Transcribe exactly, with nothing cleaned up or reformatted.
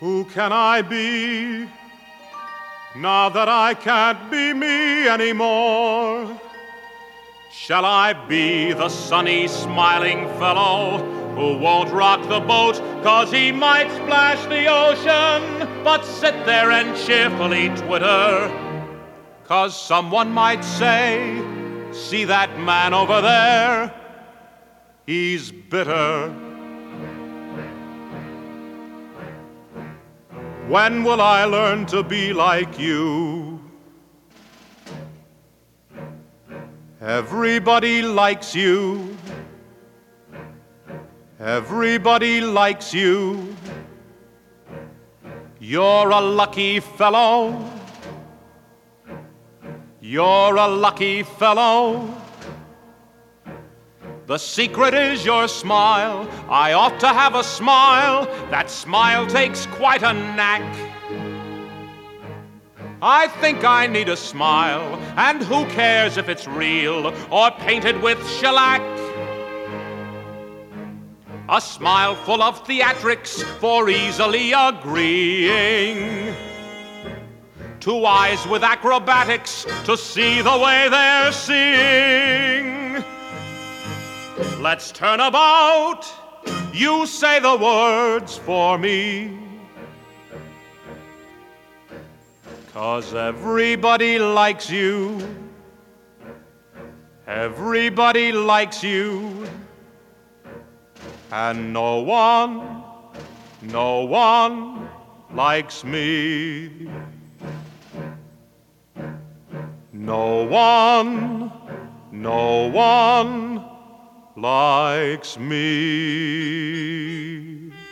Who can I be now that I can't be me anymore? Shall I be the sunny, smiling fellow who won't rock the boat 'cause he might splash the ocean, but sit there and cheerfully twitter 'cause someone might say, see that man over there, he's bitter. When will I learn to be like you? Everybody likes you. Everybody likes you. You're a lucky fellow. You're a lucky fellow. The secret is your smile. I ought to have a smile. That smile takes quite a knack. I think I need a smile, and who cares if it's real or painted with shellac? A smile full of theatrics for easily agreeing. Two eyes with acrobatics to see the way they're seeing. Let's turn about. You say the words for me. 'Cause everybody likes you. Everybody likes you. And no one, no one likes me. No one, no one likes me.